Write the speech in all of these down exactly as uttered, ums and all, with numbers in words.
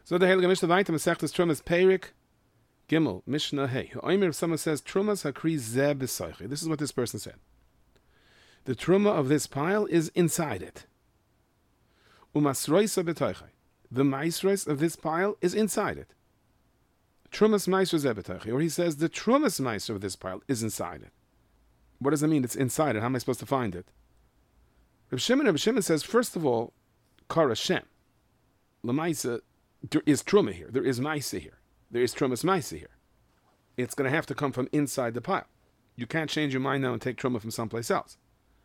So the Heilige Mishnah weiter, Masechtas Trumas Peirik, Gimel, Mishnah Hey. Oimer, if someone says, Trumas hakri zeh b'soichi. This is what this person said. The truma of this pile is inside it. Umasroisa b'toichai. The maisros of this pile is inside it. Trumas maiser zeh b'toichai. Or he says, the trumas maiser of this pile is inside it. What does that mean? It's inside it. How am I supposed to find it? Reb Shimon, Reb Shimon says, first of all, Kar Hashem. Lamaisa, there is truma here. There is maisa here. There is trumas maisa here. It's going to have to come from inside the pile. You can't change your mind now and take truma from someplace else.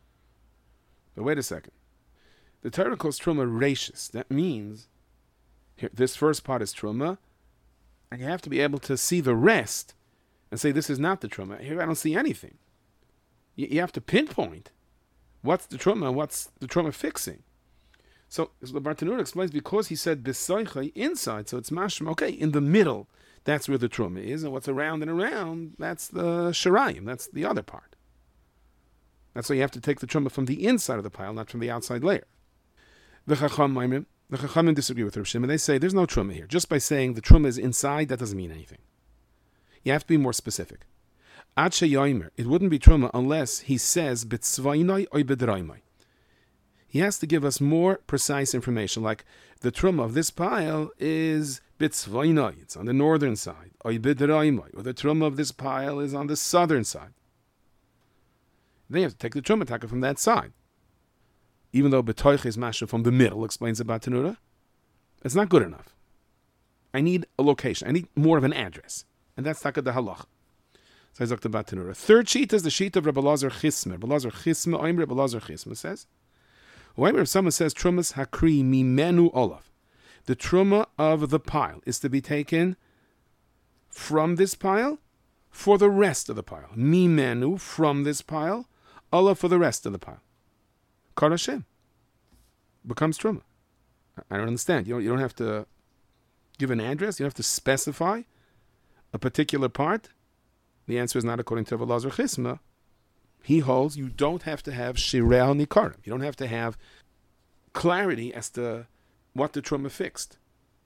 But wait a second. The Torah calls truma rashis. That means here, this first part is truma, and you have to be able to see the rest and say this is not the truma. Here I don't see anything. You, you have to pinpoint what's the truma and what's the truma fixing. So, so the Bartanura explains because he said b'soichai inside, so it's mashma. Okay, in the middle, that's where the truma is, and what's around and around, that's the shirayim, that's the other part. That's why you have to take the truma from the inside of the pile, not from the outside layer. The Chachamim, the Chachamim disagree with Reb Shimon. They say there's no truma here. Just by saying the truma is inside, that doesn't mean anything. You have to be more specific. Ad sheyomer, it wouldn't be truma unless he says b'tzvaynai or b'draymai. He has to give us more precise information, like the truma of this pile is b'tzvaynai, it's on the northern side, or b'draymai, or the truma of this pile is on the southern side. Then you have to take the truma taka from that side. Even though b'toich is masha from the middle, explains about Tanura, it's not good enough. I need a location. I need more of an address. And that's taka the halach. So I talked about Tanura. Third sheet is the sheet of Rabbi Lazar Chismer. Rabbi Lazar Chismer, Oim Rabbi Lazar Chismer says, if someone says trumas hakri mimenu olav, the truma of the pile is to be taken from this pile for the rest of the pile. Mimenu, from this pile, olav for the rest of the pile. Kar Hashem becomes truma. I don't understand. You don't, you don't have to give an address. You don't have to specify a particular part. The answer is not according to Rabbi Lazar Chisma. He holds you don't have to have shirel nikarim. You don't have to have clarity as to what the truma fixed.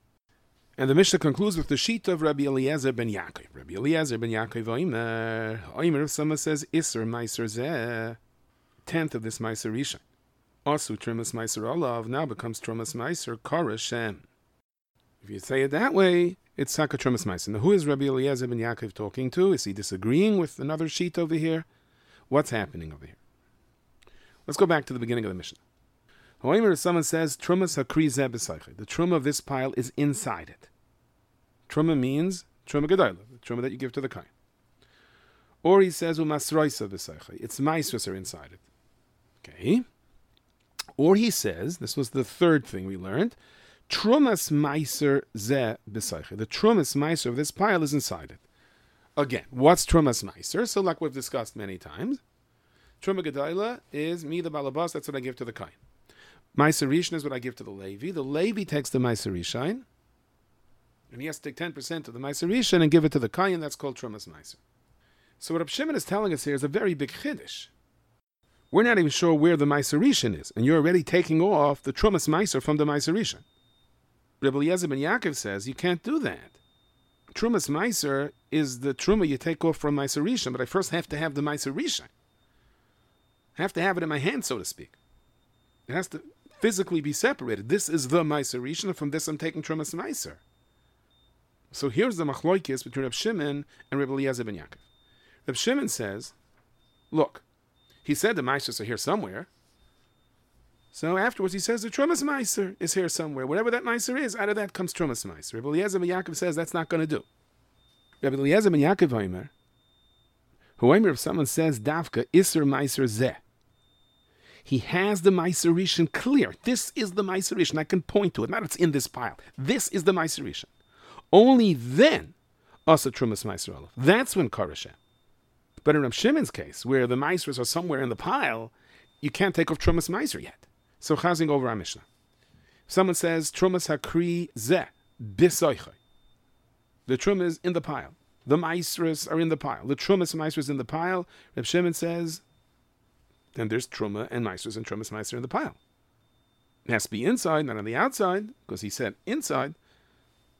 And the Mishnah concludes with the sheet of Rabbi Eliezer ben Yaakov. Rabbi Eliezer ben Yaakov Oimer. Oimer, if someone says Isser Meiser Zeh, tenth of this Meiser Rishon. Also Trumas Meiser Olav now becomes Trumas Meiser Kar Hashem. If you say it that way, it's Saka Trumas Meiser. Now who is Rabbi Eliezer ben Yaakov talking to? Is he disagreeing with another sheet over here? What's happening over here? Let's go back to the beginning of the Mishnah. However, someone says, Trumas hakri zeh b'soichai. The truma of this pile is inside it. Truma means truma gedolah, the truma that you give to the kain. Or he says, umasroisa b'soichai. Its maisros are inside it. Okay. Or he says, this was the third thing we learned, Trumas maiser zeh b'soichai. The trumas maiser of this pile is inside it. Again, what's Trumas Meiser? So like we've discussed many times, Truma Gedaila is me, the Balabas, that's what I give to the Kain. Meiser Rishon is what I give to the Levi. The Levi takes the Meiser Rishon, and he has to take ten percent of the Meiser Rishon and give it to the Kain, that's called Trumas Meiser. So what Reb Shimon is telling us here is a very big Chiddush. We're not even sure where the Meiser Rishon is, and you're already taking off the Trumas Meiser from the Meiser Rishon. Rebbe Eliezer ben Yaakov says you can't do that. Trumas Meiser is the truma you take off from Meiser Rishon, but I first have to have the Meiser Rishon. I have to have it in my hand, so to speak. It has to physically be separated. This is the Meiser Rishon, and from this I'm taking Trumas Meiser. So here's the machloikis between Reb Shimon and Rebbe Eliezer ben Yaakov. Reb Shimon says, look, he said the Meisers are here somewhere. So afterwards he says the Trumas Meiser is here somewhere. Whatever that Meiser is, out of that comes Trumas Meiser. Rebbe Eliezer ben Yaakov says that's not going to do. Rebbe Eliezer ben Yaakov Oimer, who Oimer, if someone says Davka Isser Meiser Zeh, he has the Meiser Rishon clear. This is the Meiser Rishon. I can point to it. Not it's in this pile. This is the Meiser Rishon. Only then, Asa Trumas Meiser Olav. That's when Kar Hashem. But in Reb Shimon's case, where the Meisers are somewhere in the pile, you can't take off Trumas Meiser yet. So chazing over our Mishnah. If someone says Trumas Hakri Zeh Bisoichai, the Trum is in the pile. The Meisers are in the pile. The Trumas Meiser is in the pile. Reb Shimon says, then there's Truma and Meisers and Trumas Meiser in the pile. It has to be inside, not on the outside, because he said inside.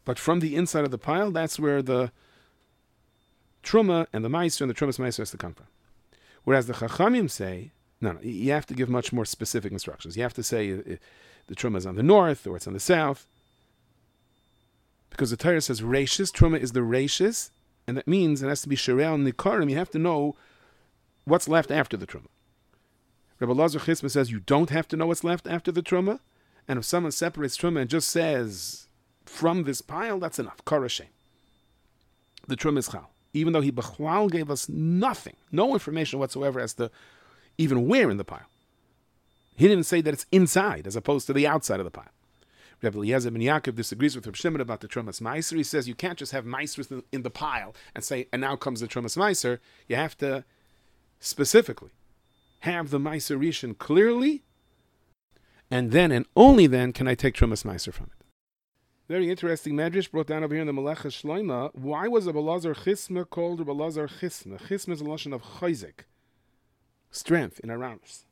But from the inside of the pile, that's where the Truma and the Meiser and the Trumas Meiser has to come from. Whereas the Chachamim say, no, no, you have to give much more specific instructions. You have to say uh, the Truma is on the north or it's on the south. Because the Torah says Reishis, Truma is the Reishis, and that means it has to be Sherel and Nikarim. You have to know what's left after the Truma. Rebbe Lazar Chisma says you don't have to know what's left after the Truma, and if someone separates Truma and just says from this pile, that's enough. Karashem. The Truma is Chal. Even though he Bechlal gave us nothing, no information whatsoever as to even where in the pile. He didn't say that it's inside as opposed to the outside of the pile. Rebbe Eliezer ben Yaakov disagrees with Reb Shimon about the Trumas Meiser. He says you can't just have Meisers in the pile and say, and now comes the Trumas Meiser. You have to specifically have the Meiser Rishon clearly, and then and only then can I take Trumas Meiser from it. Very interesting medrash brought down over here in the Melecha Shloima. Why was Rebbe Lazar Chisma called Rebbe Lazar Chisma? Chisma is a lashon of chayzik, strength in Aramis.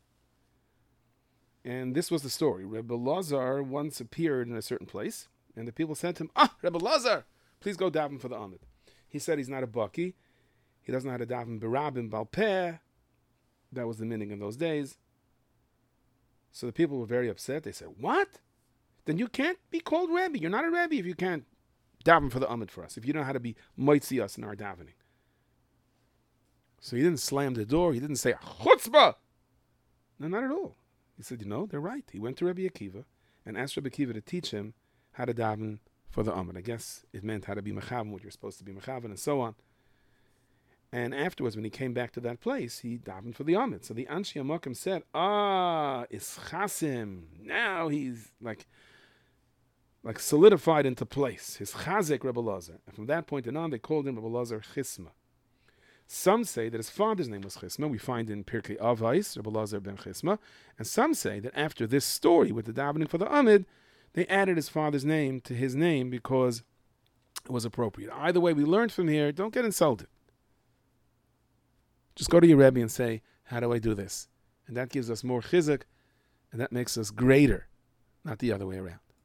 And this was the story. Rebbe Lazar once appeared in a certain place, and the people said to him, "Ah, Rebbe Lazar, please go daven for the Amid." He said he's not a baki. He doesn't know how to daven berabim balpeh. That was the meaning in those days. So the people were very upset. They said, "What? Then you can't be called Rebbe. You're not a Rebbe if you can't daven for the Amid for us, if you don't know how to be moitzi us in our davening." So he didn't slam the door. He didn't say, "Chutzpah." No, not at all. He said, you know, they're right. He went to Rabbi Akiva and asked Rabbi Akiva to teach him how to daven for the Amid. I guess it meant how to be mechavan, what you're supposed to be mechavan, and so on. And afterwards, when he came back to that place, he davened for the Amid. So the Anshi Amakim said, ah, Ischasim. Now he's like, like solidified into place. His chazek Rebbe Lazar. And from that point on, they called him Rebbe Lazar Chisma. Some say that his father's name was Chisma. We find in Pirkei Avos, Rebbe Lazar ben Chisma. And some say that after this story with the davening for the Amid, they added his father's name to his name because it was appropriate. Either way, we learned from here, don't get insulted. Just go to your Rebbe and say, how do I do this? And that gives us more chizuk, and that makes us greater, not the other way around.